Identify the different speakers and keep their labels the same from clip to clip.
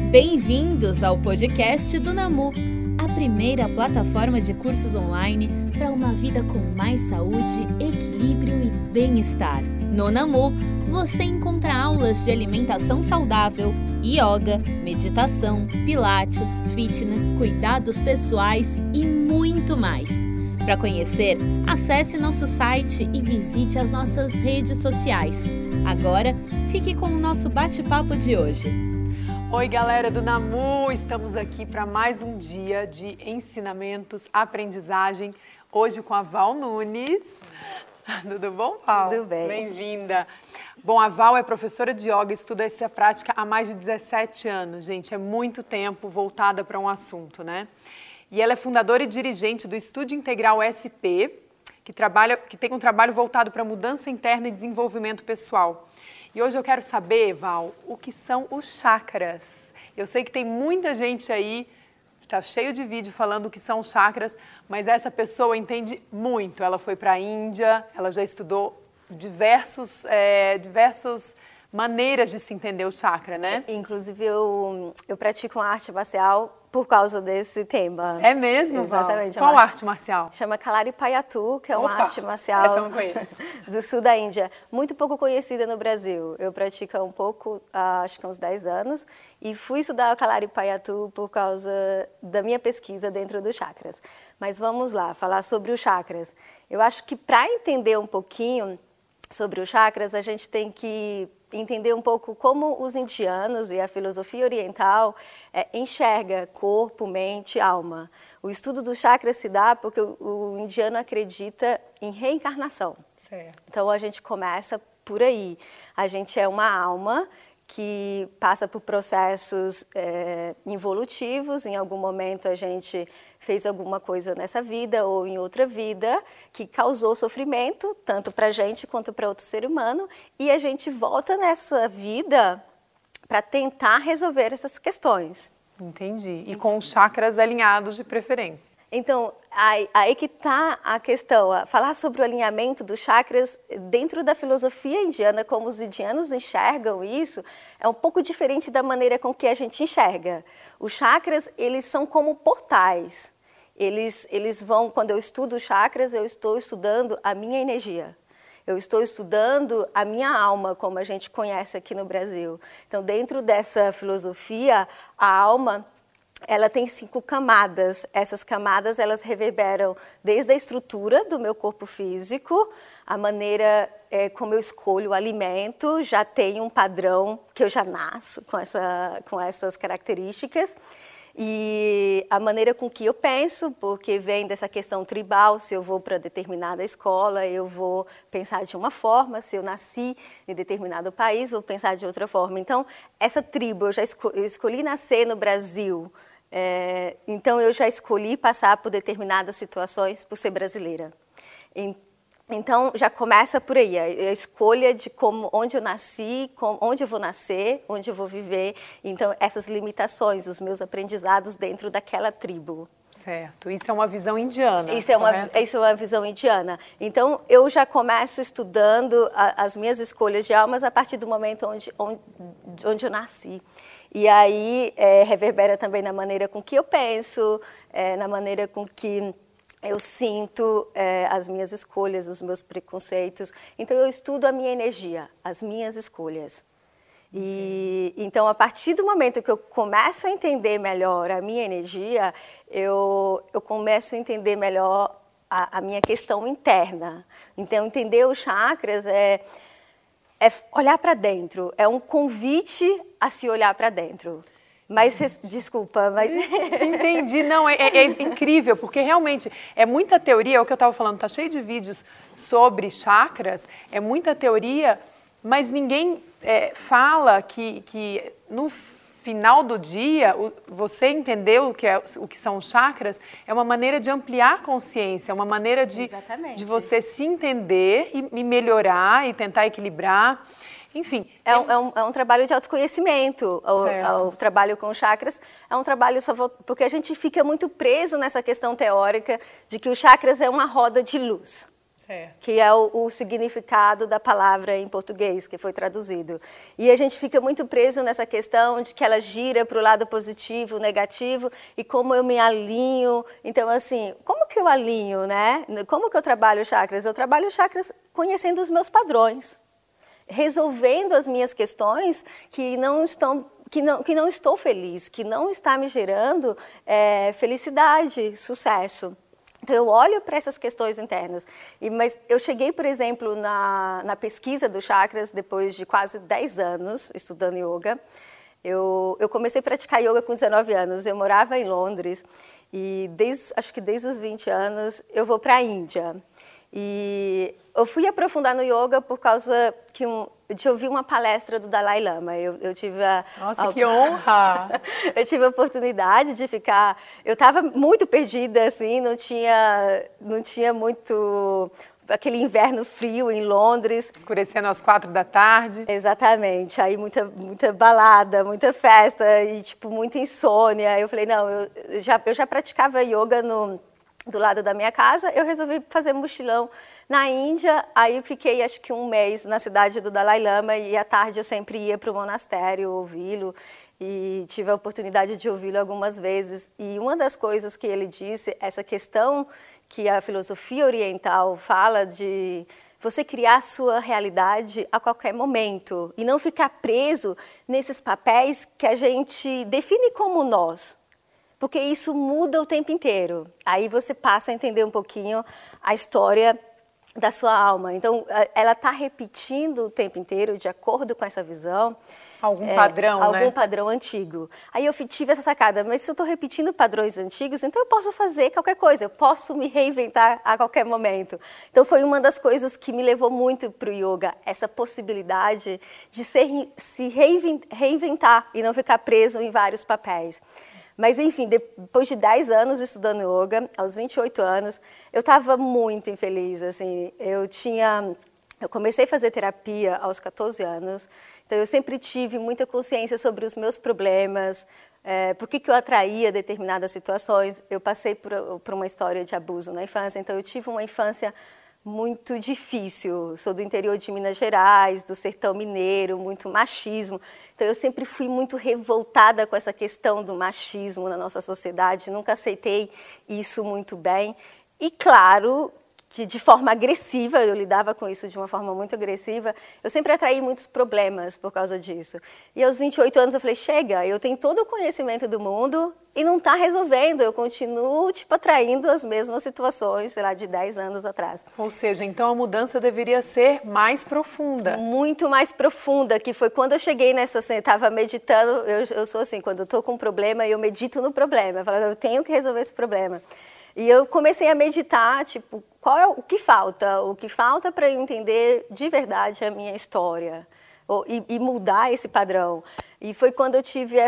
Speaker 1: Bem-vindos ao podcast do Namu, a primeira plataforma de cursos online para uma vida com mais saúde, equilíbrio e bem-estar. No Namu, você encontra aulas de alimentação saudável, yoga, meditação, pilates, fitness, cuidados pessoais e muito mais. Para conhecer, acesse nosso site e visite as nossas redes sociais. Agora, fique com o nosso bate-papo de hoje.
Speaker 2: Oi, galera do Namu! Estamos aqui para mais um dia de ensinamentos, aprendizagem. Hoje com a Val Nunes. Tudo bom, Val?
Speaker 3: Tudo bem.
Speaker 2: Bem-vinda. Bom, a Val é professora de yoga, estuda essa prática há mais de 17 anos, gente. É muito tempo voltada para um assunto, né? E ela é fundadora e dirigente do Estúdio Integral SP, que tem um trabalho voltado para mudança interna e desenvolvimento pessoal. E hoje eu quero saber, Val, o que são os chakras. Eu sei que tem muita gente aí, está cheio de vídeo falando o que são os chakras, mas essa pessoa entende muito. Ela foi para a Índia, ela já estudou diversas maneiras de se entender o chakra, né?
Speaker 3: Inclusive, eu pratico uma arte marcial por causa desse tema.
Speaker 2: É mesmo,
Speaker 3: Exatamente.
Speaker 2: Val? Qual arte marcial?
Speaker 3: Chama Kalaripayattu, que é uma arte marcial
Speaker 2: essa eu não conheço.
Speaker 3: do sul da Índia. Muito pouco conhecida no Brasil. Eu pratico há um pouco, acho que há uns 10 anos, e fui estudar o Kalaripayattu por causa da minha pesquisa dentro dos chakras. Mas vamos lá, falar sobre os chakras. Eu acho que para entender um pouquinho sobre os chakras, a gente tem que entender um pouco como os indianos e a filosofia oriental enxerga corpo, mente, alma. O estudo dos chakras se dá porque o indiano acredita em reencarnação.
Speaker 2: Certo.
Speaker 3: Então a gente começa por aí. A gente é uma alma que passa por processos involutivos. Em algum momento a gente fez alguma coisa nessa vida ou em outra vida que causou sofrimento, tanto para a gente quanto para outro ser humano, e a gente volta nessa vida para tentar resolver essas questões.
Speaker 2: Entendi. E com os chakras alinhados de preferência.
Speaker 3: Então, aí que está a questão, falar sobre o alinhamento dos chakras dentro da filosofia indiana, como os indianos enxergam isso, é um pouco diferente da maneira com que a gente enxerga. Os chakras, eles são como portais. Eles vão, quando eu estudo chakras, eu estou estudando a minha energia. Eu estou estudando a minha alma, como a gente conhece aqui no Brasil. Então, dentro dessa filosofia, a alma, ela tem 5 camadas. Essas camadas, elas reverberam desde a estrutura do meu corpo físico, a maneira como eu escolho o alimento, já tem um padrão que eu já nasço com essas características. E a maneira com que eu penso, porque vem dessa questão tribal, se eu vou para determinada escola, eu vou pensar de uma forma, se eu nasci em determinado país, vou pensar de outra forma. Então, essa tribo, eu escolhi nascer no Brasil, então eu já escolhi passar por determinadas situações por ser brasileira. Então, já começa por aí, a escolha de onde eu nasci, onde eu vou nascer, onde eu vou viver. Então, essas limitações, os meus aprendizados dentro daquela tribo.
Speaker 2: Certo. Isso é uma visão indiana,
Speaker 3: Isso é uma visão indiana. Então, eu já começo estudando as minhas escolhas de almas a partir do momento onde eu nasci. E aí, reverbera também na maneira com que eu penso, na maneira com que eu sinto as minhas escolhas, os meus preconceitos. Então, eu estudo a minha energia, as minhas escolhas. E então, a partir do momento que eu começo a entender melhor a minha energia, eu começo a entender melhor a minha questão interna. Então, entender os chakras é olhar para dentro, é um convite a se olhar para dentro. Mas, desculpa, mas...
Speaker 2: Entendi, não, é incrível, porque realmente é muita teoria, é o que eu estava falando, está cheio de vídeos sobre chakras, é muita teoria, mas ninguém fala que no final do dia, você entender o que são os chakras, é uma maneira de ampliar a consciência, é uma maneira de você se entender e melhorar e tentar equilibrar. Enfim,
Speaker 3: é um trabalho de autoconhecimento. O trabalho com chakras é um trabalho porque a gente fica muito preso nessa questão teórica de que os chakras é uma roda de luz.
Speaker 2: Certo.
Speaker 3: Que é o significado da palavra em português, que foi traduzido. E a gente fica muito preso nessa questão de que ela gira para o lado positivo, negativo, e como eu me alinho. Então, assim, como que eu alinho, né? Como que eu trabalho chakras? Eu trabalho chakras conhecendo os meus padrões, resolvendo as minhas questões que não estou feliz, que não está me gerando felicidade, sucesso. Então, eu olho para essas questões internas. Mas eu cheguei, por exemplo, na pesquisa dos chakras depois de quase 10 anos estudando yoga. Eu comecei a praticar yoga com 19 anos. Eu morava em Londres e acho que desde os 20 anos eu vou para a Índia. E eu fui aprofundar no yoga por causa de ouvir uma palestra do Dalai Lama. Eu tive
Speaker 2: Nossa, que honra!
Speaker 3: Eu tive a oportunidade de ficar... Eu estava muito perdida, assim, não tinha muito... Aquele inverno frio em Londres.
Speaker 2: Escurecendo às 4 da tarde.
Speaker 3: Exatamente. Aí muita balada, muita festa e, tipo, muita insônia. Aí eu falei, não, eu já praticava yoga do lado da minha casa, eu resolvi fazer mochilão na Índia, aí eu fiquei acho que um mês na cidade do Dalai Lama e à tarde eu sempre ia para o monastério ouvi-lo e tive a oportunidade de ouvi-lo algumas vezes. E uma das coisas que ele disse, essa questão que a filosofia oriental fala de você criar a sua realidade a qualquer momento e não ficar preso nesses papéis que a gente define como nós. Porque isso muda o tempo inteiro. Aí você passa a entender um pouquinho a história da sua alma. Então, ela está repetindo o tempo inteiro, de acordo com essa visão.
Speaker 2: Algum padrão, né?
Speaker 3: Algum padrão antigo. Aí eu tive essa sacada, mas se eu estou repetindo padrões antigos, então eu posso fazer qualquer coisa, eu posso me reinventar a qualquer momento. Então foi uma das coisas que me levou muito para o yoga, essa possibilidade de se reinventar e não ficar preso em vários papéis. Mas, enfim, depois de 10 anos estudando yoga, aos 28 anos, eu estava muito infeliz, assim. Eu comecei a fazer terapia aos 14 anos, então eu sempre tive muita consciência sobre os meus problemas, por que eu atraía determinadas situações. Eu passei por uma história de abuso na infância, então eu tive uma infância muito difícil. Sou do interior de Minas Gerais, do sertão mineiro, muito machismo. Então, eu sempre fui muito revoltada com essa questão do machismo na nossa sociedade. Nunca aceitei isso muito bem. E, claro, que de forma agressiva, eu lidava com isso de uma forma muito agressiva, eu sempre atraí muitos problemas por causa disso. E aos 28 anos eu falei, chega, eu tenho todo o conhecimento do mundo e não está resolvendo, eu continuo atraindo as mesmas situações, sei lá, de 10 anos atrás.
Speaker 2: Ou seja, então a mudança deveria ser mais profunda.
Speaker 3: Muito mais profunda, que foi quando eu cheguei nessa, assim, eu estava meditando, eu sou assim, quando eu estou com um problema, eu medito no problema, eu falo, eu tenho que resolver esse problema. E eu comecei a meditar, tipo, o que falta? O que falta para eu entender de verdade a minha história e mudar esse padrão. E foi quando eu tive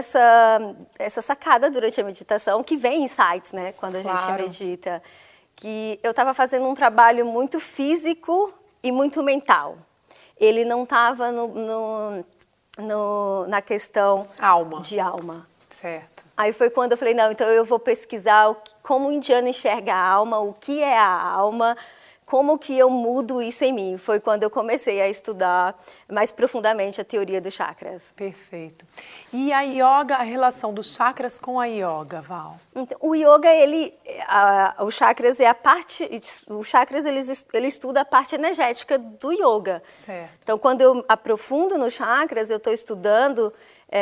Speaker 3: essa sacada durante a meditação, que vem insights, né, quando a gente medita, que eu estava fazendo um trabalho muito físico e muito mental. Ele não estava na questão de alma.
Speaker 2: Certo.
Speaker 3: Aí foi quando eu falei, não, então eu vou pesquisar como o indiano enxerga a alma, o que é a alma, como que eu mudo isso em mim. Foi quando eu comecei a estudar mais profundamente a teoria dos chakras.
Speaker 2: Perfeito. E a yoga, a relação dos chakras com a yoga, Val?
Speaker 3: Então, o yoga, os chakras é a parte, os chakras ele estuda a parte energética do yoga.
Speaker 2: Certo.
Speaker 3: Então, quando eu aprofundo nos chakras, eu estou estudando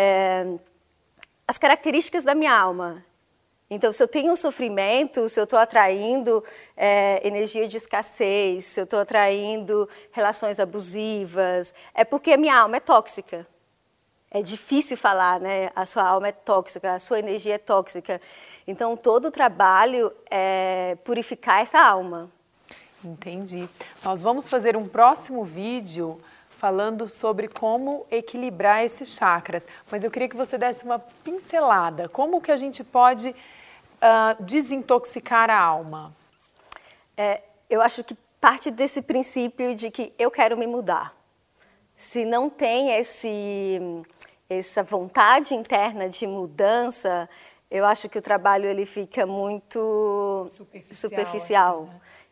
Speaker 3: as características da minha alma. Então, se eu tenho um sofrimento, se eu estou atraindo energia de escassez, se eu estou atraindo relações abusivas, é porque a minha alma é tóxica. É difícil falar, né? A sua alma é tóxica, a sua energia é tóxica. Então, todo o trabalho é purificar essa alma.
Speaker 2: Entendi. Nós vamos fazer um próximo vídeo falando sobre como equilibrar esses chakras. Mas eu queria que você desse uma pincelada. Como que a gente pode desintoxicar a alma?
Speaker 3: Eu acho que parte desse princípio de que eu quero me mudar. Se não tem essa vontade interna de mudança, eu acho que o trabalho ele fica muito superficial.
Speaker 2: Assim, né?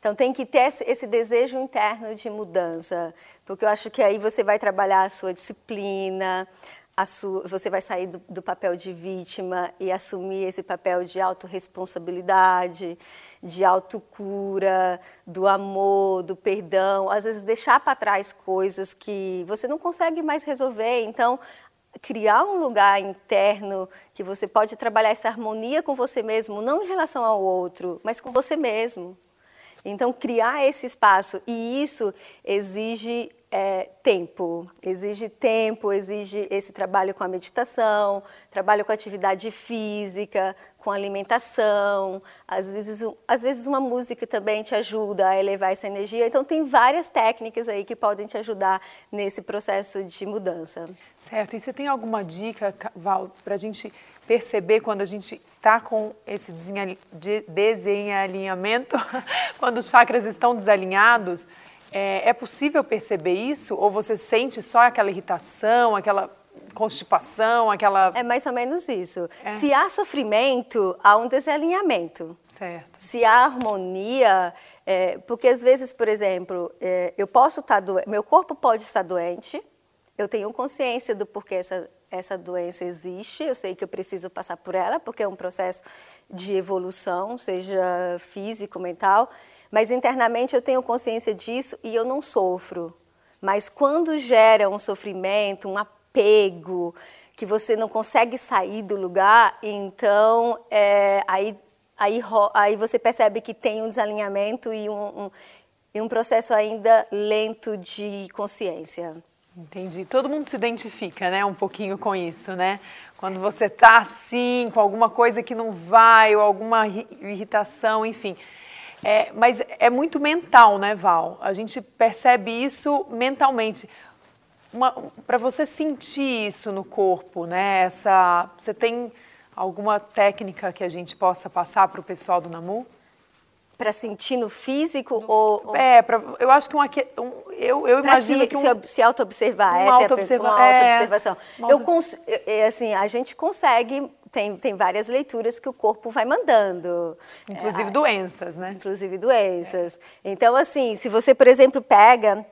Speaker 3: Então tem que ter esse desejo interno de mudança, porque eu acho que aí você vai trabalhar a sua disciplina, você vai sair do papel de vítima e assumir esse papel de autorresponsabilidade, de autocura, do amor, do perdão, às vezes deixar para trás coisas que você não consegue mais resolver. Então, criar um lugar interno que você pode trabalhar essa harmonia com você mesmo, não em relação ao outro, mas com você mesmo. Então, criar esse espaço, e isso exige tempo, exige esse trabalho com a meditação, trabalho com a atividade física, com a alimentação, às vezes uma música também te ajuda a elevar essa energia. Então, tem várias técnicas aí que podem te ajudar nesse processo de mudança.
Speaker 2: Certo. E você tem alguma dica, Val, para a gente perceber quando a gente está com esse desalinhamento, quando os chakras estão desalinhados? É possível perceber isso? Ou você sente só aquela irritação, aquela constipação, aquela... É
Speaker 3: mais ou menos isso. Se há sofrimento, há um desalinhamento.
Speaker 2: Certo.
Speaker 3: Se há harmonia, porque às vezes, por exemplo, eu posso estar meu corpo pode estar doente, eu tenho consciência do porquê essa doença existe, eu sei que eu preciso passar por ela, porque é um processo de evolução, seja físico, mental, mas internamente eu tenho consciência disso e eu não sofro. Mas quando gera um sofrimento, um apego, que você não consegue sair do lugar, então aí você percebe que tem um desalinhamento e um processo ainda lento de consciência.
Speaker 2: Entendi. Todo mundo se identifica, né, um pouquinho com isso, né? Quando você tá assim, com alguma coisa que não vai, ou alguma irritação, enfim. Mas é muito mental, né, Val? A gente percebe isso mentalmente. Para você sentir isso no corpo, né? Você tem alguma técnica que a gente possa passar para o pessoal do NAMU?
Speaker 3: Para sentir no físico?
Speaker 2: Eu acho que eu imagino que
Speaker 3: se auto-observar,
Speaker 2: uma
Speaker 3: auto-observação. Assim, a gente consegue, tem várias leituras que o corpo vai mandando.
Speaker 2: Inclusive doenças, né?
Speaker 3: Inclusive doenças. Então, assim, se você, por exemplo, pega...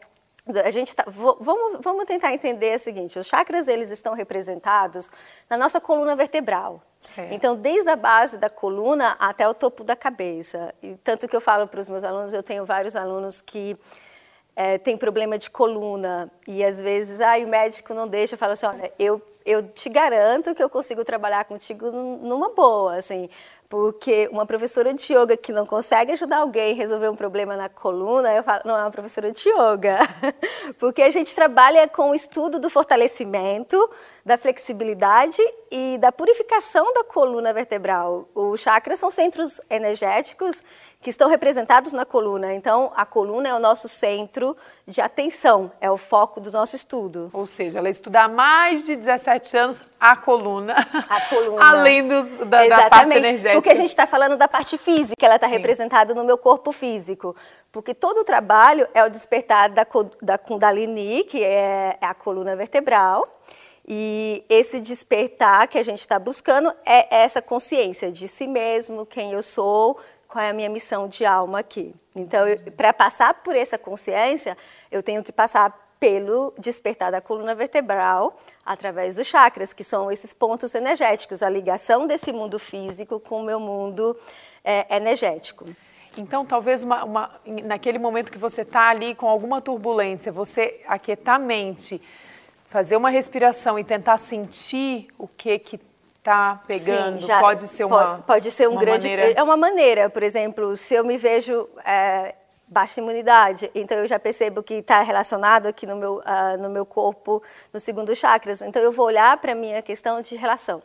Speaker 3: Vamos tentar entender o seguinte, os chakras eles estão representados na nossa coluna vertebral.
Speaker 2: Certo.
Speaker 3: Então, desde a base da coluna até o topo da cabeça. E tanto que eu falo para os meus alunos, eu tenho vários alunos que têm problema de coluna e às vezes o médico não deixa, eu falo assim, olha, eu te garanto que eu consigo trabalhar contigo numa boa, assim, porque uma professora de yoga que não consegue ajudar alguém a resolver um problema na coluna, eu falo, não é uma professora de yoga, porque a gente trabalha com o estudo do fortalecimento, da flexibilidade e da purificação da coluna vertebral. Os chakras são centros energéticos que estão representados na coluna, então a coluna é o nosso centro de atenção, é o foco do nosso estudo.
Speaker 2: Ou seja, ela estuda há mais de 17 anos a coluna. Além da parte energética.
Speaker 3: Porque a gente está falando da parte física, ela está representada no meu corpo físico. Porque todo o trabalho é o despertar da Kundalini, que é a coluna vertebral. E esse despertar que a gente está buscando é essa consciência de si mesmo, quem eu sou, qual é a minha missão de alma aqui. Então, para passar por essa consciência, eu tenho que passar pelo despertar da coluna vertebral através dos chakras, que são esses pontos energéticos, a ligação desse mundo físico com o meu mundo energético.
Speaker 2: Então, talvez naquele momento que você está ali com alguma turbulência, você aquietar a mente, fazer uma respiração e tentar sentir o que está pegando. Sim, pode ser uma
Speaker 3: grande maneira. É uma maneira, por exemplo, se eu me vejo baixa imunidade, então eu já percebo que está relacionado aqui no meu corpo, no segundo chakras. Então eu vou olhar para a minha questão de relação.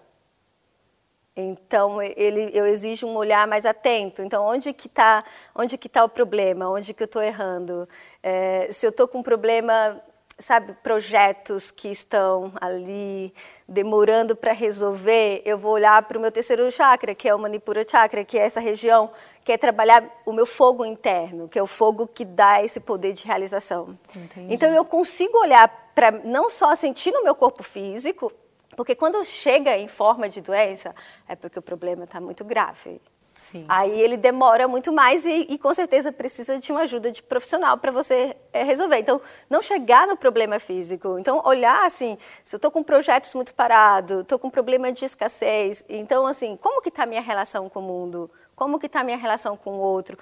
Speaker 3: Então eu exijo um olhar mais atento. Então onde que tá o problema? Onde que eu estou errando? Se eu estou com um problema, sabe, projetos que estão ali demorando para resolver, eu vou olhar para o meu terceiro chakra, que é o Manipura Chakra, que é essa região que é trabalhar o meu fogo interno, que é o fogo que dá esse poder de realização.
Speaker 2: Entendi.
Speaker 3: Então eu consigo olhar para não só sentir no meu corpo físico, porque quando chega em forma de doença, é porque o problema está muito grave.
Speaker 2: Sim.
Speaker 3: Aí ele demora muito mais e com certeza precisa de uma ajuda de profissional para você resolver. Então, não chegar no problema físico. Então, olhar assim, se eu estou com projetos muito parados, estou com problema de escassez, então assim, como que está a minha relação com o mundo? Como que está a minha relação com o outro?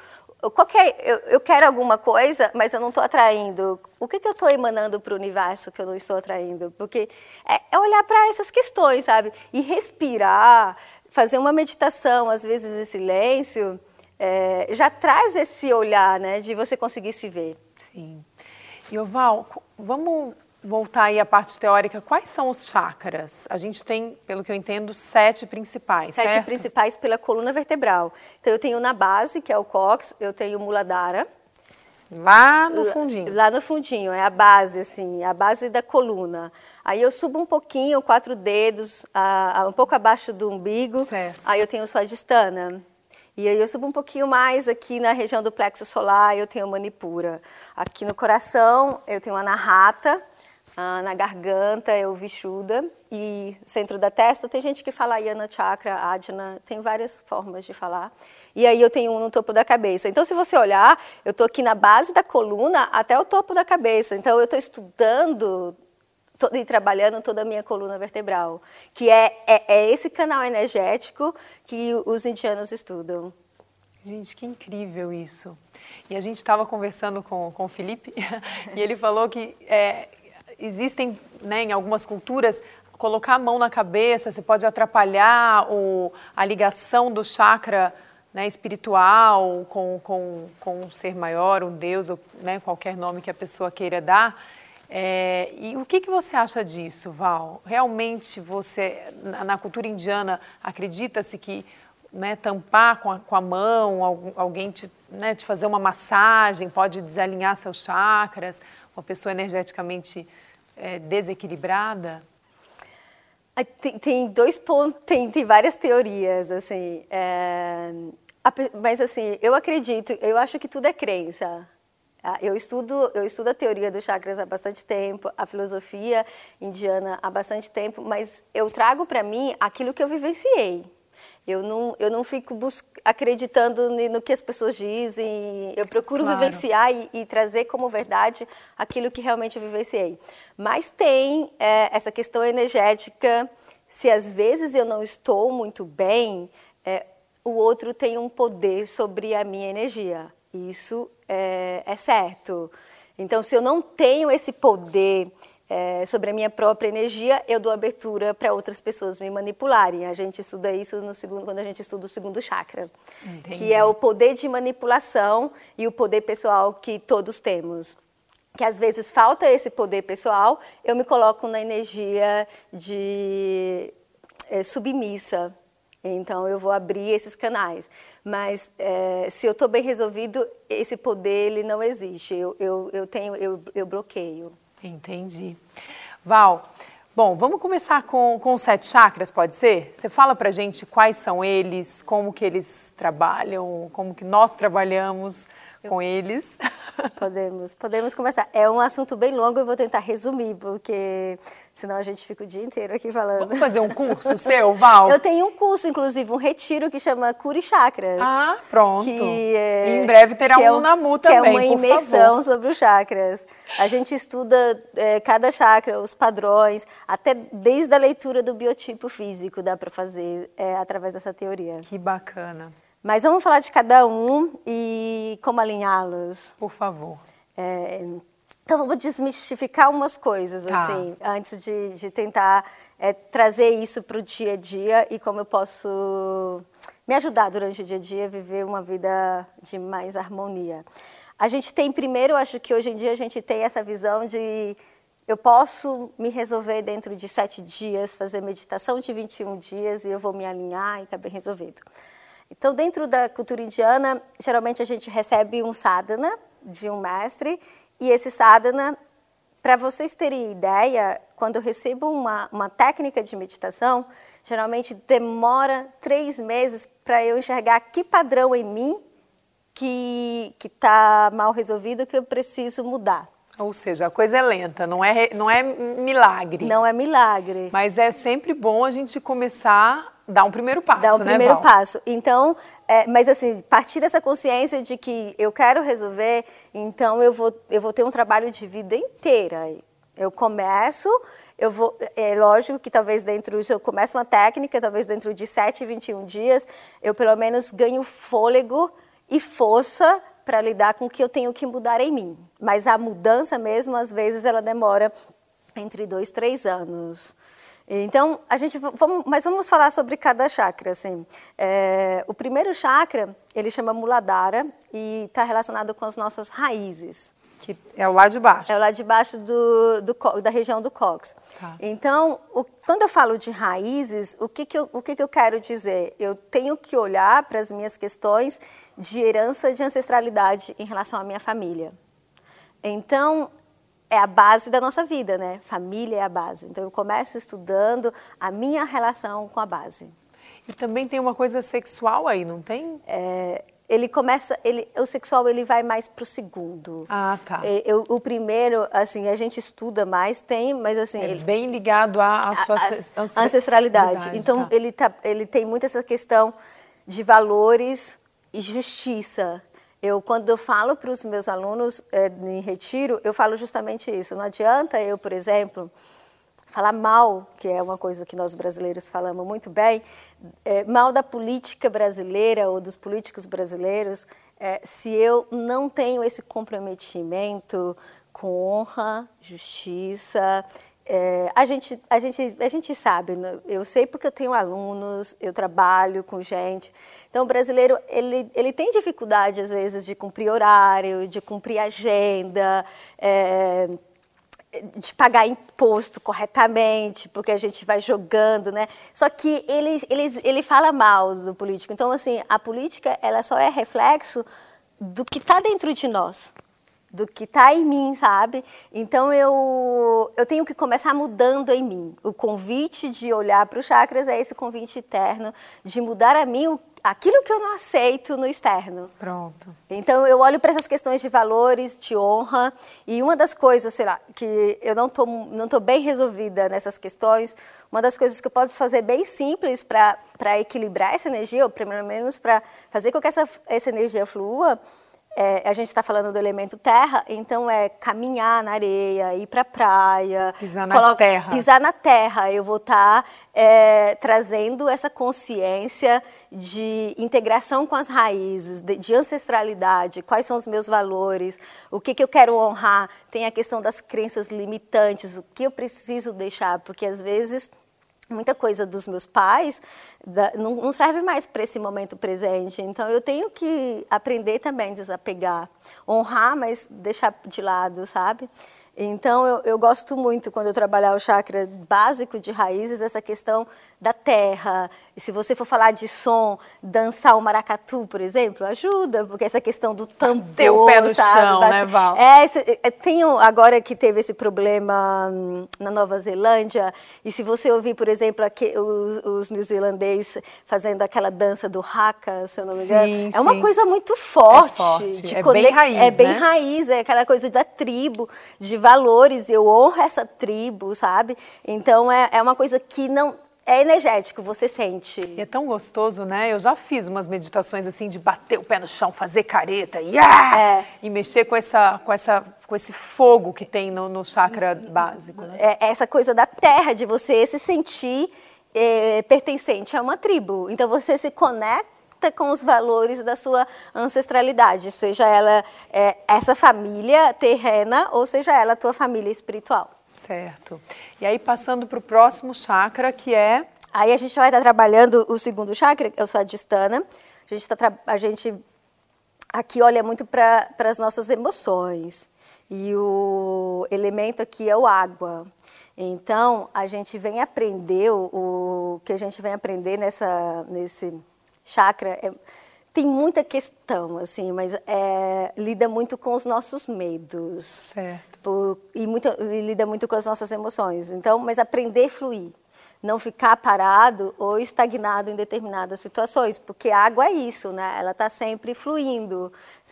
Speaker 3: Eu quero alguma coisa, mas eu não estou atraindo. O que eu estou emanando para o universo que eu não estou atraindo? Porque é olhar para essas questões, sabe? E respirar, fazer uma meditação, às vezes em silêncio, já traz esse olhar, né? De você conseguir se ver.
Speaker 2: Sim. E, Val, vamos voltar aí à parte teórica. Quais são os chakras? A gente tem, pelo que eu entendo, 7 principais,
Speaker 3: 7
Speaker 2: certo?
Speaker 3: principais pela coluna vertebral. Então, eu tenho na base, que é o cóccix, eu tenho o Muladhara.
Speaker 2: Lá no fundinho.
Speaker 3: Lá no fundinho, é a base, assim, a base da coluna. Aí eu subo um pouquinho, 4 dedos, um pouco abaixo do umbigo.
Speaker 2: Certo.
Speaker 3: Aí eu tenho o Swadhisthana. E aí eu subo um pouquinho mais aqui na região do plexo solar, eu tenho o Manipura. Aqui no coração, eu tenho a Anahata. Na garganta é o Vishuddha e centro da testa tem gente que fala Yana Chakra, Ajna, tem várias formas de falar. E aí eu tenho um no topo da cabeça. Então, se você olhar, eu estou aqui na base da coluna até o topo da cabeça. Então, eu estou estudando e trabalhando toda a minha coluna vertebral, que é esse canal energético que os indianos estudam.
Speaker 2: Gente, que incrível isso. E a gente estava conversando com o Felipe e ele falou que existem, né, em algumas culturas, colocar a mão na cabeça, você pode atrapalhar a ligação do chakra, né, espiritual com um ser maior, um Deus, ou, né, qualquer nome que a pessoa queira dar. E o que você acha disso, Val? Realmente você, na cultura indiana, acredita-se que, né, tampar com a mão, alguém te fazer uma massagem, pode desalinhar seus chakras, uma pessoa energeticamente desequilibrada?
Speaker 3: Tem 2 pontos, tem várias teorias, assim, mas assim, eu acho que tudo é crença. Eu estudo a teoria dos chakras há bastante tempo, a filosofia indiana há bastante tempo, mas eu trago para mim aquilo que eu vivenciei. Eu não fico acreditando no que as pessoas dizem, eu procuro vivenciar e trazer como verdade aquilo que realmente eu vivenciei. Mas tem essa questão energética, se às vezes eu não estou muito bem, o outro tem um poder sobre a minha energia, isso é certo. Então, se eu não tenho esse poder sobre a minha própria energia, eu dou abertura para outras pessoas me manipularem. A gente estuda isso quando a gente estuda o segundo chakra. Entendi. Que é o poder de manipulação e o poder pessoal que todos temos. Que às vezes falta esse poder pessoal, eu me coloco na energia de submissa. Então, eu vou abrir esses canais. Mas, se eu estou bem resolvido, esse poder ele não existe. Eu bloqueio.
Speaker 2: Entendi. Val, bom, vamos começar com os 7 chakras, pode ser? Você fala pra gente quais são eles, como que eles trabalham, como que nós trabalhamos com eles.
Speaker 3: Podemos conversar. É um assunto bem longo, eu vou tentar resumir, porque senão a gente fica o dia inteiro aqui falando.
Speaker 2: Vamos fazer um curso seu, Val?
Speaker 3: Eu tenho um curso, inclusive, um retiro que chama Cure Chakras.
Speaker 2: Ah, pronto. E em breve terá um no Namu também,
Speaker 3: que é uma imersão sobre os chakras. A gente estuda cada chakra, os padrões, até desde a leitura do biotipo físico dá para fazer através dessa teoria.
Speaker 2: Que bacana.
Speaker 3: Mas vamos falar de cada um e como alinhá-los.
Speaker 2: Por favor.
Speaker 3: Então, vamos desmistificar umas coisas, assim, antes de tentar trazer isso para o dia a dia e como eu posso me ajudar durante o dia a dia a viver uma vida de mais harmonia. A gente tem, primeiro, eu acho que hoje em dia a gente tem essa visão de eu posso me resolver dentro de 7 dias, fazer meditação de 21 dias e eu vou me alinhar e está bem resolvido. Então, dentro da cultura indiana, geralmente a gente recebe um sadhana de um mestre, e esse sadhana, para vocês terem ideia, quando eu recebo uma técnica de meditação, geralmente demora 3 meses para eu enxergar que padrão em mim que está mal resolvido, que eu preciso mudar.
Speaker 2: Ou seja, a coisa é lenta, não é milagre.
Speaker 3: Não é milagre.
Speaker 2: Mas é sempre bom a gente começar, dar um primeiro passo,
Speaker 3: dar um primeiro
Speaker 2: Val?
Speaker 3: passo. Então, Mas assim, partir dessa consciência de que eu quero resolver, então eu vou ter um trabalho de vida inteira. Eu começo, é lógico que talvez se eu começo uma técnica, talvez dentro de 7, 21 dias, eu pelo menos ganho fôlego e força para lidar com o que eu tenho que mudar em mim. Mas a mudança mesmo, às vezes, ela demora entre 2, 3 anos. Então, vamos falar sobre cada chakra. Assim. O primeiro chakra, ele chama Muladhara e está relacionado com as nossas raízes.
Speaker 2: Que é o lado de baixo.
Speaker 3: É o lado de baixo da região do cóccix. Tá. Então, quando eu falo de raízes, o que eu quero dizer? Eu tenho que olhar para as minhas questões de herança de ancestralidade em relação à minha família. Então, é a base da nossa vida, né? Família é a base. Então, eu começo estudando a minha relação com a base.
Speaker 2: E também tem uma coisa sexual aí, não tem?
Speaker 3: O sexual ele vai mais pro segundo.
Speaker 2: Ah, tá.
Speaker 3: O primeiro, assim, a gente estuda mais, mas assim...
Speaker 2: É bem ligado à sua
Speaker 3: ancestralidade. Então, tá. ele tem muito essa questão de valores e justiça. Quando eu falo para os meus alunos em retiro, eu falo justamente isso. Não adianta eu, por exemplo, falar mal, que é uma coisa que nós brasileiros falamos muito bem, mal da política brasileira ou dos políticos brasileiros, se eu não tenho esse comprometimento com honra, justiça. A gente sabe, né? Eu sei porque eu tenho alunos, eu trabalho com gente. Então, o brasileiro, ele tem dificuldade, às vezes, de cumprir horário, de cumprir agenda, de pagar imposto corretamente, porque a gente vai jogando, né? Só que ele fala mal do político. Então, assim, a política, ela só é reflexo do que está dentro de nós, do que está em mim, sabe? Então, eu tenho que começar mudando em mim. O convite de olhar para os chakras é esse convite interno de mudar a mim aquilo que eu não aceito no externo.
Speaker 2: Pronto.
Speaker 3: Então, eu olho para essas questões de valores, de honra, e uma das coisas, sei lá, que eu não tô bem resolvida nessas questões, uma das coisas que eu posso fazer bem simples para equilibrar essa energia, ou pelo menos para fazer com que essa energia flua, a gente está falando do elemento terra, então é caminhar na areia, ir para a praia.
Speaker 2: Pisar na terra.
Speaker 3: Pisar na terra. Eu vou estar trazendo essa consciência de integração com as raízes, de ancestralidade, quais são os meus valores, o que eu quero honrar. Tem a questão das crenças limitantes, o que eu preciso deixar, porque às vezes muita coisa dos meus pais não serve mais para esse momento presente. Então, eu tenho que aprender também a desapegar. Honrar, mas deixar de lado, sabe? Então, eu gosto muito, quando eu trabalhar o chakra básico de raízes, essa questão da terra. E se você for falar de som, dançar o maracatu, por exemplo, ajuda, porque essa questão do tambor,
Speaker 2: ter o pé no chão, né, Val?
Speaker 3: Agora que teve esse problema na Nova Zelândia, e se você ouvir, por exemplo, os neozelandeses fazendo aquela dança do haka, se eu não me engano, é uma coisa muito forte.
Speaker 2: Bem raiz,
Speaker 3: é bem raiz, é aquela coisa da tribo, de valores, eu honro essa tribo, sabe? Então, é uma coisa que não... É energético, você sente.
Speaker 2: E é tão gostoso, né? Eu já fiz umas meditações assim, de bater o pé no chão, fazer careta, e mexer com esse fogo que tem no chakra básico. Né?
Speaker 3: Essa coisa da terra, de você se sentir pertencente a uma tribo. Então, você se conecta com os valores da sua ancestralidade, seja ela essa família terrena ou seja ela a tua família espiritual.
Speaker 2: Certo. E aí, passando para o próximo chakra, que é...
Speaker 3: Aí a gente vai estar trabalhando o segundo chakra, que é o Svadhisthana. A gente aqui olha muito para as nossas emoções. E o elemento aqui é o água. Então, a gente vem aprender, o que a gente vem aprender nesse chakra, tem muita questão, assim, mas lida muito com os nossos medos.
Speaker 2: Certo.
Speaker 3: E lida muito com as nossas emoções. Então, mas aprender a fluir. não ficar parado ou estagnado em determinadas situações, porque a água é isso, né? Ela está sempre fluindo.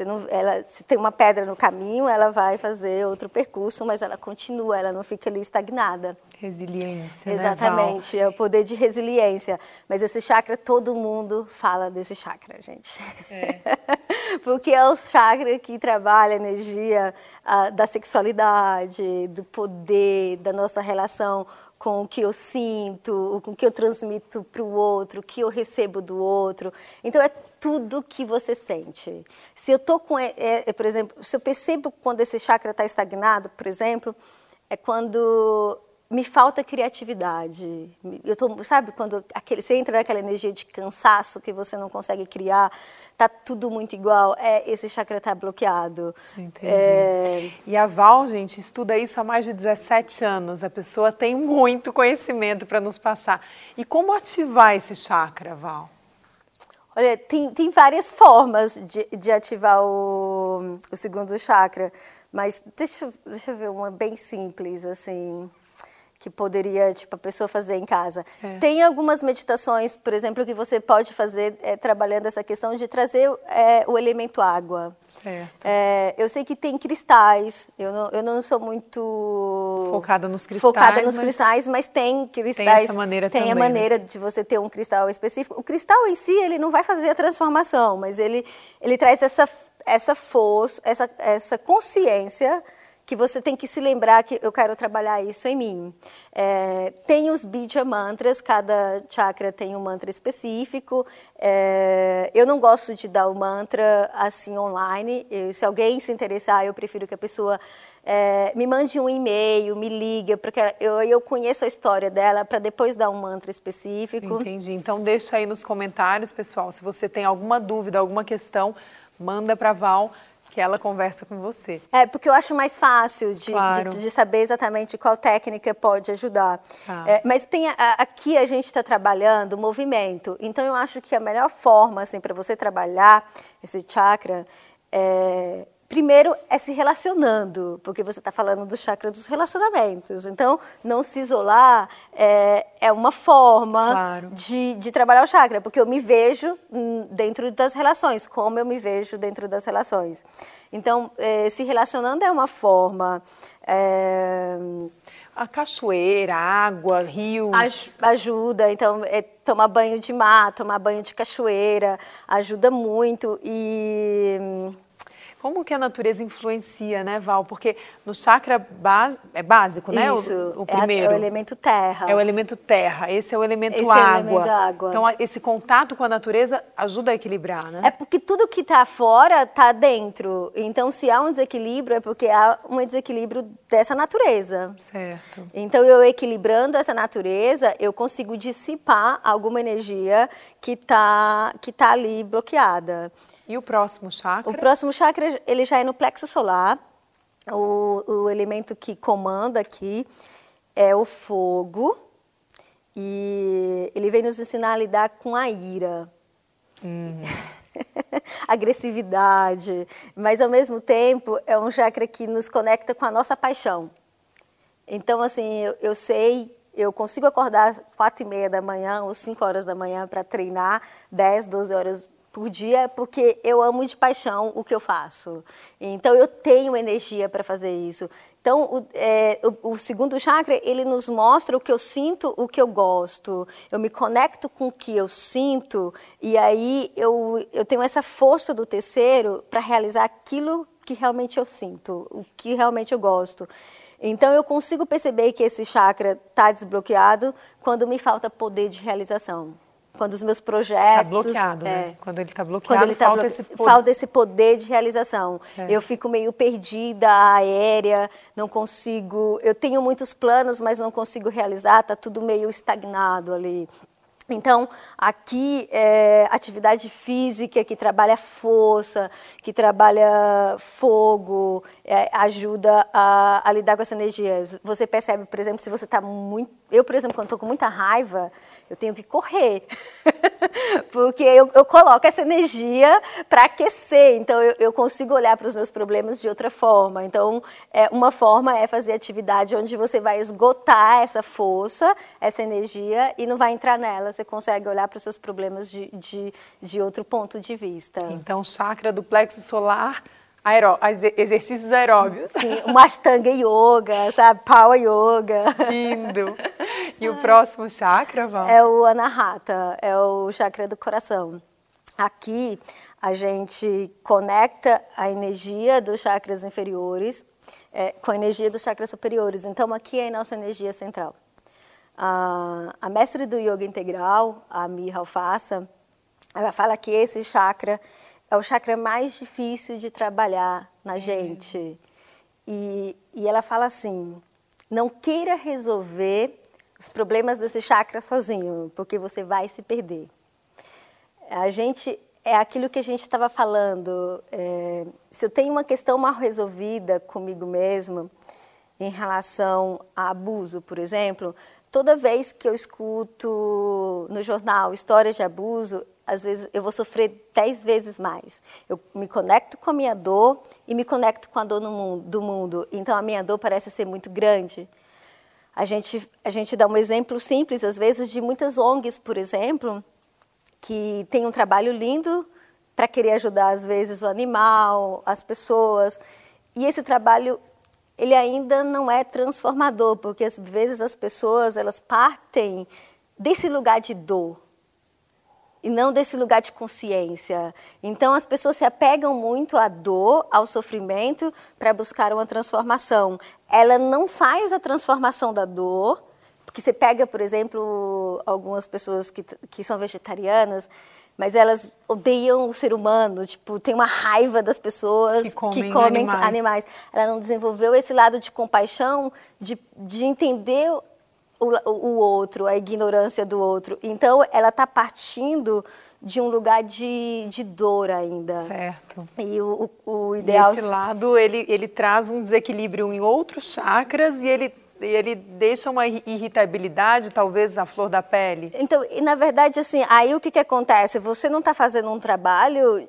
Speaker 3: Se tem uma pedra no caminho, ela vai fazer outro percurso, mas ela continua, ela não fica ali estagnada.
Speaker 2: Resiliência,
Speaker 3: exatamente,
Speaker 2: né, Val?
Speaker 3: É o poder de resiliência. Mas esse chakra, todo mundo fala desse chakra, gente. Porque é o chakra que trabalha a energia da sexualidade, do poder, da nossa relação com o que eu sinto, com o que eu transmito para o outro, o que eu recebo do outro. Então, é tudo que você sente. Se eu estou com, por exemplo, se eu percebo quando esse chakra está estagnado, por exemplo, é quando me falta criatividade. Sabe, quando você entra naquela energia de cansaço que você não consegue criar, tá tudo muito igual, esse chakra está bloqueado.
Speaker 2: Entendi. E a Val, gente, estuda isso há mais de 17 anos. A pessoa tem muito conhecimento para nos passar. E como ativar esse chakra, Val?
Speaker 3: Olha, tem várias formas de ativar o segundo chakra, mas deixa eu ver uma bem simples, assim, que poderia, tipo, a pessoa fazer em casa. Tem algumas meditações, por exemplo, que você pode fazer trabalhando essa questão de trazer o elemento água.
Speaker 2: Certo.
Speaker 3: Eu sei que tem cristais, eu não sou muito
Speaker 2: focada nos
Speaker 3: cristais, mas tem cristais.
Speaker 2: Tem essa maneira também,
Speaker 3: a maneira de você ter um cristal específico. O cristal em si, ele não vai fazer a transformação, mas ele traz essa força, essa consciência que você tem que se lembrar que eu quero trabalhar isso em mim. Tem os Bija Mantras, cada chakra tem um mantra específico. Eu não gosto de dar o mantra assim online. Se alguém se interessar, eu prefiro que a pessoa me mande um e-mail, me ligue, porque eu conheço a história dela para depois dar um mantra específico.
Speaker 2: Entendi. Então deixa aí nos comentários, pessoal, se você tem alguma dúvida, alguma questão, manda para a Val, que ela conversa com você.
Speaker 3: Porque eu acho mais fácil de saber exatamente qual técnica pode ajudar. Mas aqui a gente está trabalhando movimento. Então, eu acho que a melhor forma assim, para você trabalhar esse chakra primeiro é se relacionando, porque você está falando do chakra dos relacionamentos. Então, não se isolar é uma forma de trabalhar o chakra, porque eu me vejo dentro das relações, como eu me vejo dentro das relações. Então, se relacionando é uma forma.
Speaker 2: A cachoeira, água, rios.
Speaker 3: Ajuda, então, tomar banho de mar, tomar banho de cachoeira, ajuda muito.
Speaker 2: Como que a natureza influencia, né, Val? Porque no chakra básico, né?
Speaker 3: Isso,
Speaker 2: o primeiro.
Speaker 3: É o elemento terra.
Speaker 2: É o elemento terra, esse é o elemento água.
Speaker 3: É o elemento água.
Speaker 2: Então, esse contato com a natureza ajuda a equilibrar, né?
Speaker 3: É porque tudo que está fora está dentro. Então, se há um desequilíbrio, é porque há um desequilíbrio dessa natureza.
Speaker 2: Certo.
Speaker 3: Então, eu equilibrando essa natureza, eu consigo dissipar alguma energia que tá ali bloqueada.
Speaker 2: E o próximo chakra?
Speaker 3: O próximo chakra, ele já é no plexo solar. O elemento que comanda aqui é o fogo. E ele vem nos ensinar a lidar com a ira. Agressividade. Mas, ao mesmo tempo, é um chakra que nos conecta com a nossa paixão. Então, assim, eu sei... Eu consigo acordar às 4h30 da manhã ou 5 horas da manhã para treinar 10, 12 horas por dia, porque eu amo de paixão o que eu faço. Então, eu tenho energia para fazer isso. Então, o segundo chakra, ele nos mostra o que eu sinto, o que eu gosto. Eu me conecto com o que eu sinto e aí eu tenho essa força do terceiro para realizar aquilo que realmente eu sinto, o que realmente eu gosto. Então, eu consigo perceber que esse chakra está desbloqueado quando me falta poder de realização. Quando os meus projetos...
Speaker 2: Está bloqueado, né? Quando ele está bloqueado,
Speaker 3: falta esse poder de realização. Eu fico meio perdida, aérea, não consigo... Eu tenho muitos planos, mas não consigo realizar, está tudo meio estagnado ali. Então, aqui, atividade física que trabalha força, que trabalha fogo, ajuda a lidar com essa energia. Você percebe, por exemplo, se você está muito... Eu, por exemplo, quando estou com muita raiva, eu tenho que correr, porque eu coloco essa energia para aquecer, então eu consigo olhar para os meus problemas de outra forma. Então, uma forma é fazer atividade onde você vai esgotar essa força, essa energia, e não vai entrar nela, você consegue olhar para os seus problemas de outro ponto de vista.
Speaker 2: Então, chakra do plexo solar, exercícios aeróbios.
Speaker 3: Sim, uma Ashtanga Yoga, sabe? Power Yoga.
Speaker 2: Lindo. E o próximo chakra, Val?
Speaker 3: É o Anahata, é o chakra do coração. Aqui a gente conecta a energia dos chakras inferiores com a energia dos chakras superiores. Então, aqui é a nossa energia central. A mestre do Yoga Integral, a Miha Alfassa, ela fala que esse chakra é o chakra mais difícil de trabalhar na gente. E ela fala assim, não queira resolver os problemas desse chakra sozinho, porque você vai se perder. É aquilo que a gente estava falando, se eu tenho uma questão mal resolvida comigo mesmo, em relação a abuso, por exemplo, toda vez que eu escuto no jornal histórias de abuso, às vezes eu vou sofrer 10 vezes mais. Eu me conecto com a minha dor e me conecto com a dor do mundo. Então, a minha dor parece ser muito grande. A gente dá um exemplo simples, às vezes, de muitas ONGs, por exemplo, que tem um trabalho lindo para querer ajudar, às vezes, o animal, as pessoas. E esse trabalho, ele ainda não é transformador, porque, às vezes, as pessoas, elas partem desse lugar de dor e não desse lugar de consciência. Então, as pessoas se apegam muito à dor, ao sofrimento, para buscar uma transformação. Ela não faz a transformação da dor, porque você pega, por exemplo, algumas pessoas que são vegetarianas, mas elas odeiam o ser humano, tipo, tem uma raiva das pessoas que comem animais. Ela não desenvolveu esse lado de compaixão, de entender o outro, a ignorância do outro. Então, ela está partindo de um lugar de dor ainda.
Speaker 2: Certo.
Speaker 3: E o ideal...
Speaker 2: E esse lado, ele traz um desequilíbrio em outros chakras e ele deixa uma irritabilidade, talvez, à flor da pele.
Speaker 3: Então, e na verdade, assim, aí o que acontece? Você não está fazendo um trabalho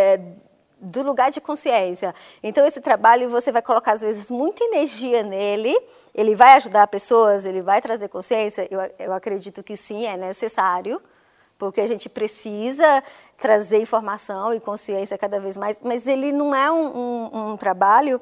Speaker 3: do lugar de consciência. Então, esse trabalho, você vai colocar, às vezes, muita energia nele, ele vai ajudar pessoas, ele vai trazer consciência. Eu acredito que sim, é necessário, porque a gente precisa trazer informação e consciência cada vez mais, mas ele não é um trabalho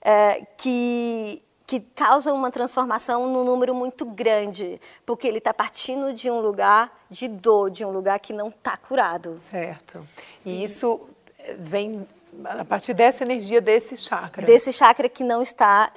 Speaker 3: que causa uma transformação num número muito grande, porque ele está partindo de um lugar de dor, de um lugar que não está curado.
Speaker 2: Certo. E isso vem a partir dessa energia desse chakra.
Speaker 3: Desse chakra que não está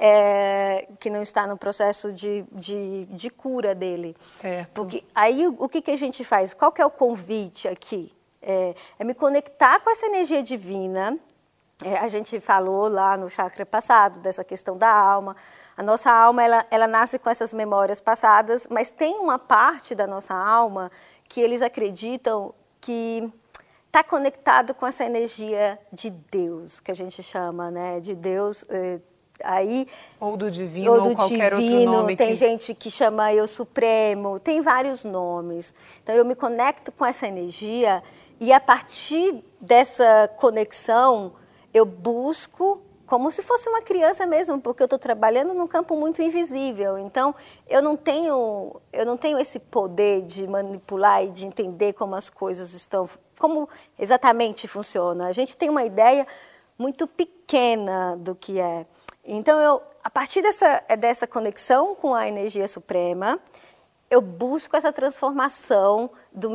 Speaker 3: no processo de cura dele.
Speaker 2: Certo.
Speaker 3: Porque aí o que a gente faz? Qual que é o convite aqui? É me conectar com essa energia divina. A gente falou lá no chakra passado dessa questão da alma. A nossa alma, ela nasce com essas memórias passadas, mas tem uma parte da nossa alma que eles acreditam que está conectado com essa energia de Deus, que a gente chama, né? De Deus,
Speaker 2: ou do divino, ou qualquer outro nome.
Speaker 3: Tem gente que chama Eu Supremo, tem vários nomes. Então, eu me conecto com essa energia e, a partir dessa conexão, eu busco como se fosse uma criança mesmo, porque eu estou trabalhando num campo muito invisível. Então, eu não tenho esse poder de manipular e de entender como as coisas estão, como exatamente funciona. A gente tem uma ideia muito pequena do que é. Então, a partir dessa conexão com a energia suprema, eu busco essa transformação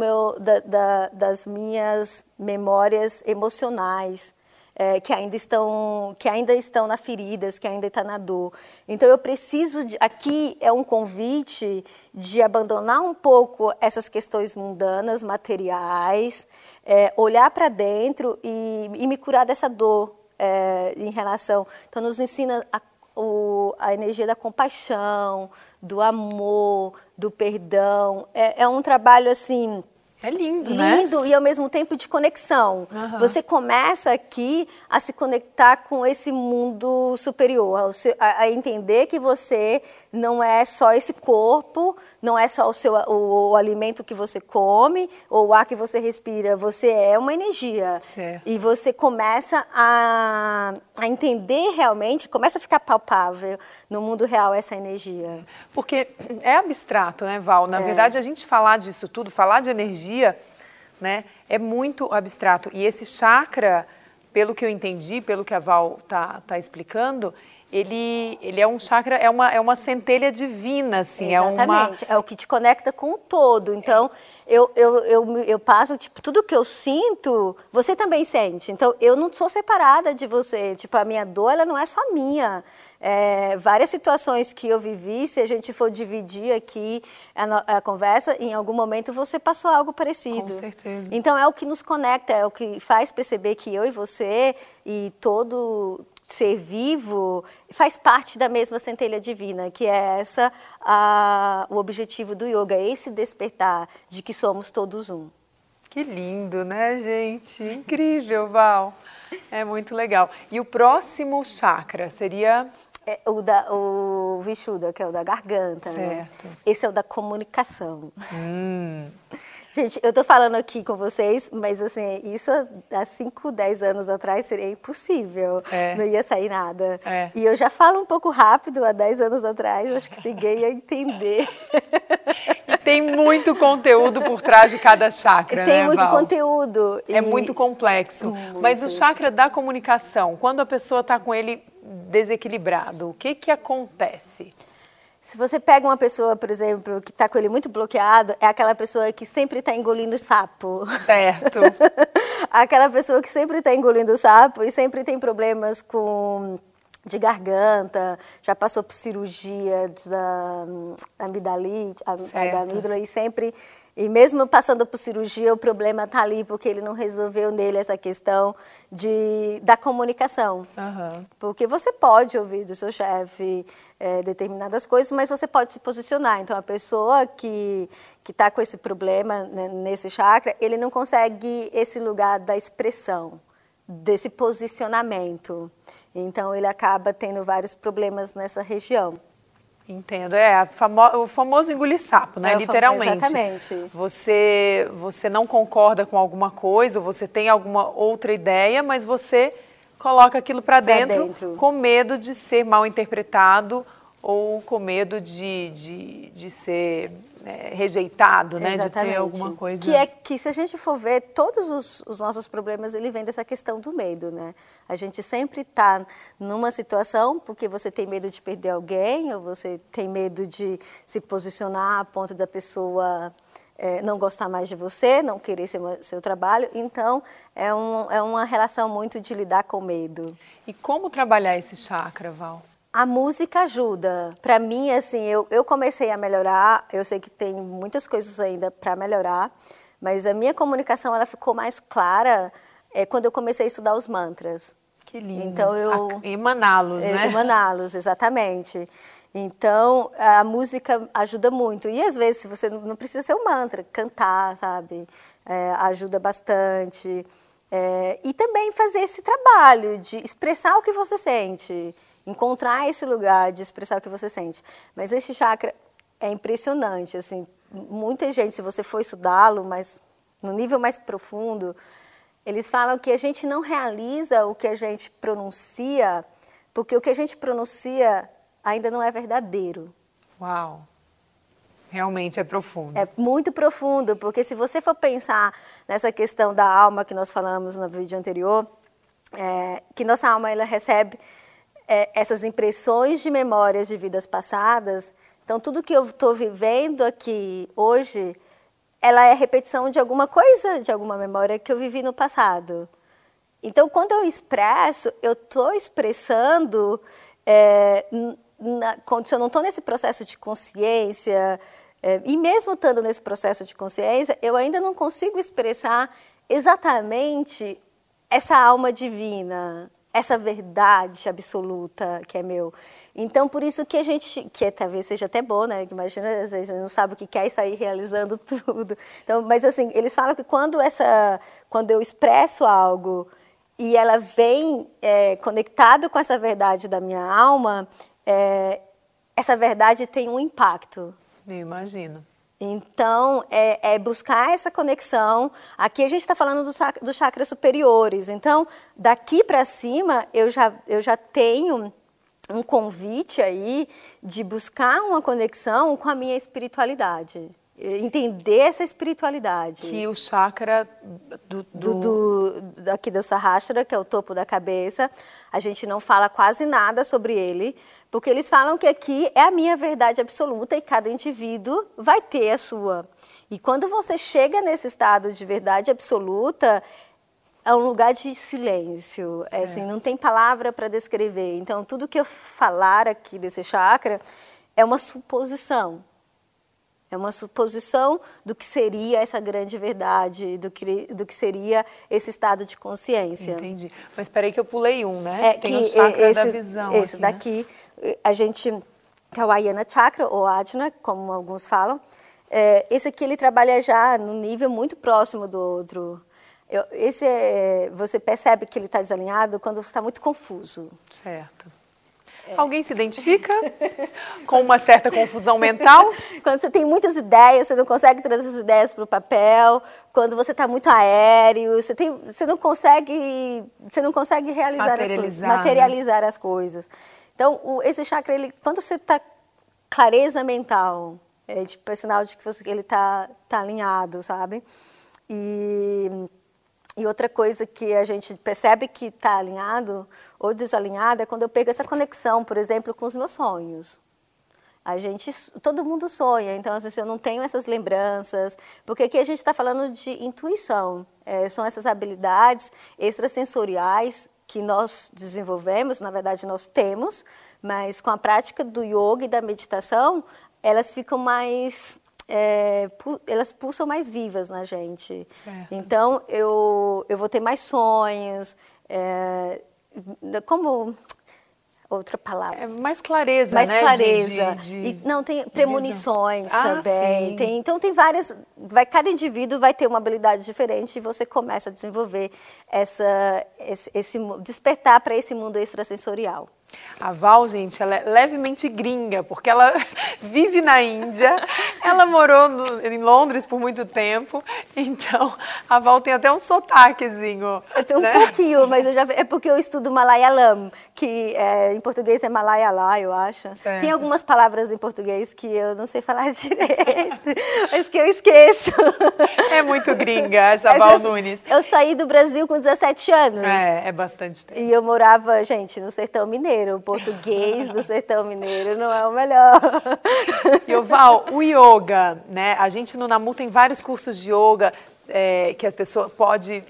Speaker 3: das minhas memórias emocionais, que ainda estão na feridas, que ainda está na dor. Então, eu preciso... Aqui é um convite de abandonar um pouco essas questões mundanas, materiais, olhar para dentro e me curar dessa dor em relação... Então, nos ensina a energia da compaixão, do amor, do perdão. É um trabalho, assim...
Speaker 2: É lindo, né?
Speaker 3: Lindo e ao mesmo tempo de conexão. Você começa aqui a se conectar com esse mundo superior, a entender que você não é só esse corpo, não é só o alimento que você come, ou o ar que você respira, você é uma energia.
Speaker 2: Certo.
Speaker 3: E você começa a entender realmente, começa a ficar palpável no mundo real essa energia.
Speaker 2: Porque é abstrato, né, Val? Na verdade, a gente falar disso tudo, falar de energia, né, é muito abstrato. E esse chakra, pelo que eu entendi, pelo que a Val tá explicando, ele é um chakra, é uma centelha divina, assim.
Speaker 3: Exatamente, é o que te conecta com o todo. Então, eu passo, tipo, tudo que eu sinto, você também sente. Então, eu não sou separada de você. Tipo, a minha dor, ela não é só minha. Várias situações que eu vivi, se a gente for dividir aqui a conversa, em algum momento você passou algo parecido.
Speaker 2: Com certeza.
Speaker 3: Então, é o que nos conecta, é o que faz perceber que eu e você e todo ser vivo faz parte da mesma centelha divina, que é o objetivo do yoga, esse despertar de que somos todos um.
Speaker 2: Que lindo, né, gente? Incrível, Val. É muito legal. E o próximo chakra seria...
Speaker 3: o Vishuddha, que é o da garganta.
Speaker 2: Certo.
Speaker 3: Né? Esse é o da comunicação. Gente, eu tô falando aqui com vocês, mas assim, isso há 5, 10 anos atrás seria impossível. Não ia sair nada. E eu já falo um pouco rápido, há 10 anos atrás, acho que ninguém ia entender.
Speaker 2: E tem muito conteúdo por trás de cada chakra,
Speaker 3: Tem
Speaker 2: né,
Speaker 3: muito
Speaker 2: Val?
Speaker 3: conteúdo.
Speaker 2: É muito complexo. Muito. Mas o chakra da comunicação, quando a pessoa está com ele desequilibrado, o que acontece?
Speaker 3: Se você pega uma pessoa, por exemplo, que está com ele muito bloqueado, é aquela pessoa que sempre está engolindo sapo.
Speaker 2: Certo.
Speaker 3: Aquela pessoa que sempre está engolindo sapo e sempre tem problemas de garganta, já passou por cirurgia da amidalite, da amígdala e mesmo passando por cirurgia, o problema está ali porque ele não resolveu nele essa questão da comunicação. Porque você pode ouvir do seu chefe determinadas coisas, mas você pode se posicionar. Então, a pessoa que está com esse problema, né, nesse chakra, ele não consegue esse lugar da expressão, desse posicionamento. Então, ele acaba tendo vários problemas nessa região.
Speaker 2: Entendo, o famoso engolir sapo, né? Literalmente.
Speaker 3: Exatamente.
Speaker 2: Você não concorda com alguma coisa, ou você tem alguma outra ideia, mas você coloca aquilo para dentro com medo de ser mal interpretado ou com medo de ser rejeitado, né? De ter alguma coisa...
Speaker 3: Que se a gente for ver, todos os nossos problemas, ele vem dessa questão do medo, né? A gente sempre está numa situação porque você tem medo de perder alguém, ou você tem medo de se posicionar a ponto da pessoa não gostar mais de você, não querer seu trabalho. Então, é uma relação muito de lidar com medo.
Speaker 2: E como trabalhar esse chakra, Val?
Speaker 3: A música ajuda. Para mim, assim, eu comecei a melhorar. Eu sei que tem muitas coisas ainda para melhorar, mas a minha comunicação ela ficou mais clara quando eu comecei a estudar os mantras.
Speaker 2: Que lindo.
Speaker 3: Então,
Speaker 2: emaná-los, né?
Speaker 3: Emaná-los, exatamente. Então, a música ajuda muito. E, às vezes, você não precisa ser um mantra, cantar, sabe? Ajuda bastante. E também fazer esse trabalho de expressar o que você sente. Encontrar esse lugar de expressar o que você sente. Mas esse chakra é impressionante, assim, muita gente, se você for estudá-lo, mas no nível mais profundo, eles falam que a gente não realiza o que a gente pronuncia, porque o que a gente pronuncia ainda não é verdadeiro.
Speaker 2: Uau! Realmente é profundo.
Speaker 3: É muito profundo, porque se você for pensar nessa questão da alma que nós falamos no vídeo anterior, que nossa alma ela recebe essas impressões de memórias de vidas passadas. Então, tudo que eu estou vivendo aqui hoje, ela é repetição de alguma coisa, de alguma memória que eu vivi no passado. Então, quando eu expresso, eu estou expressando, se eu não estou nesse processo de consciência, e mesmo estando nesse processo de consciência, eu ainda não consigo expressar exatamente essa alma divina, essa verdade absoluta que é meu. Então, por isso que a gente, que talvez seja até bom, né? Imagina, às vezes, a gente não sabe o que quer e sair realizando tudo. Então, mas assim, eles falam que quando eu expresso algo e ela vem conectado com essa verdade da minha alma, essa verdade tem um impacto.
Speaker 2: Eu imagino.
Speaker 3: Então, buscar essa conexão. Aqui a gente está falando dos chakras superiores. Então, daqui para cima, eu já tenho um convite aí de buscar uma conexão com a minha espiritualidade. Entender essa espiritualidade.
Speaker 2: Que o chakra
Speaker 3: aqui do Sahasrara, que é o topo da cabeça, a gente não fala quase nada sobre ele, porque eles falam que aqui é a minha verdade absoluta e cada indivíduo vai ter a sua. E quando você chega nesse estado de verdade absoluta, é um lugar de silêncio, assim, não tem palavra para descrever. Então, tudo que eu falar aqui desse chakra é uma suposição. É uma suposição do que seria essa grande verdade, do que seria esse estado de consciência.
Speaker 2: Entendi. Mas espera aí que eu pulei né? Tem o chakra da visão.
Speaker 3: Esse
Speaker 2: aqui,
Speaker 3: daqui, né? A gente, que é o Ayana Chakra, ou Ajna, como alguns falam, esse aqui ele trabalha já no nível muito próximo do outro. Você percebe que ele está desalinhado quando você está muito confuso.
Speaker 2: Certo. Alguém se identifica com uma certa confusão mental?
Speaker 3: Quando você tem muitas ideias, você não consegue trazer essas ideias para o papel. Quando você está muito aéreo, você não consegue materializar as coisas. Então, esse chakra, quando você está clareza mental, é sinal de que ele está alinhado, sabe? E outra coisa que a gente percebe que está alinhado ou desalinhado é quando eu pego essa conexão, por exemplo, com os meus sonhos. Todo mundo sonha, então assim, eu não tenho essas lembranças, porque aqui a gente está falando de intuição. São essas habilidades extrasensoriais que nós desenvolvemos, na verdade nós temos, mas com a prática do yoga e da meditação, elas ficam mais... elas pulsam mais vivas na gente.
Speaker 2: Certo.
Speaker 3: Então, eu vou ter mais sonhos, como... Outra palavra.
Speaker 2: Mais clareza,
Speaker 3: mais
Speaker 2: né?
Speaker 3: clareza. Tem premonições também. Então, tem várias... cada indivíduo vai ter uma habilidade diferente e você começa a desenvolver despertar para esse mundo extrasensorial.
Speaker 2: A Val, gente, ela é levemente gringa, porque ela vive na Índia, ela morou em Londres por muito tempo, então a Val tem até um sotaquezinho.
Speaker 3: Um pouquinho, mas é porque eu estudo Malayalam, que em português é Malayala, eu acho.
Speaker 2: Certo.
Speaker 3: Tem algumas palavras em português que eu não sei falar direito, mas que eu esqueço.
Speaker 2: É muito gringa essa Val Nunes.
Speaker 3: Eu saí do Brasil com 17 anos.
Speaker 2: É bastante tempo.
Speaker 3: E eu morava, gente, no sertão mineiro. O português do sertão mineiro não é o melhor.
Speaker 2: E Val, o yoga, né? A gente no Namu tem vários cursos de yoga que a pessoa pode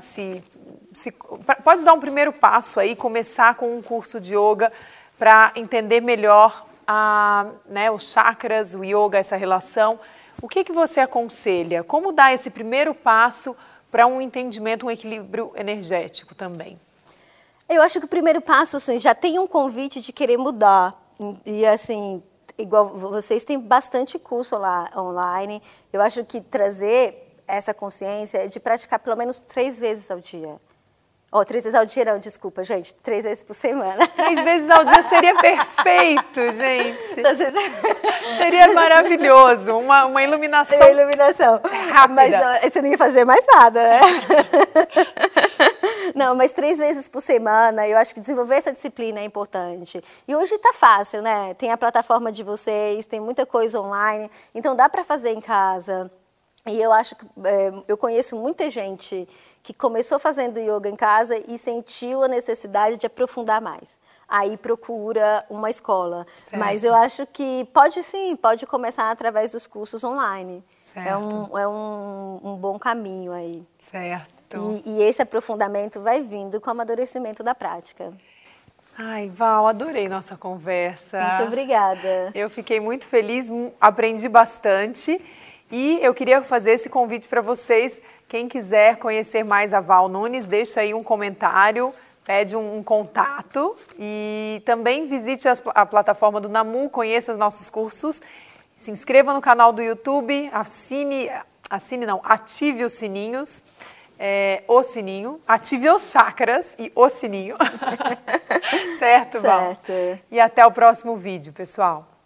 Speaker 2: pode dar um primeiro passo aí, começar com um curso de yoga para entender melhor os chakras, o yoga, essa relação. O que você aconselha? Como dar esse primeiro passo para um entendimento, um equilíbrio energético também?
Speaker 3: Eu acho que o primeiro passo, assim, já tem um convite de querer mudar. E, assim, igual vocês têm bastante curso lá online. Eu acho que trazer essa consciência é de praticar pelo menos 3 vezes ao dia. 3 vezes ao dia não, desculpa, gente. 3 vezes por semana.
Speaker 2: 3 vezes ao dia seria perfeito, gente. Seria maravilhoso. Uma iluminação.
Speaker 3: Uma iluminação.
Speaker 2: Rápida.
Speaker 3: Mas você não ia fazer mais nada, né? Não, mas 3 vezes por semana, eu acho que desenvolver essa disciplina é importante. E hoje está fácil, né? Tem a plataforma de vocês, tem muita coisa online, então dá para fazer em casa. E eu acho que eu conheço muita gente que começou fazendo yoga em casa e sentiu a necessidade de aprofundar mais. Aí procura uma escola. Certo. Mas eu acho que pode começar através dos cursos online.
Speaker 2: Certo.
Speaker 3: É um bom caminho aí.
Speaker 2: Certo.
Speaker 3: E esse aprofundamento vai vindo com o amadurecimento da prática.
Speaker 2: Ai, Val, adorei nossa conversa.
Speaker 3: Muito obrigada.
Speaker 2: Eu fiquei muito feliz, aprendi bastante. E eu queria fazer esse convite para vocês. Quem quiser conhecer mais a Val Nunes, deixa aí um comentário pede um contato e também visite a plataforma do Namu, conheça os nossos cursos, se inscreva no canal do YouTube, ative os sininhos, o sininho, ative os chakras e o sininho. Certo, Val?
Speaker 3: Certo.
Speaker 2: E até o próximo vídeo, pessoal.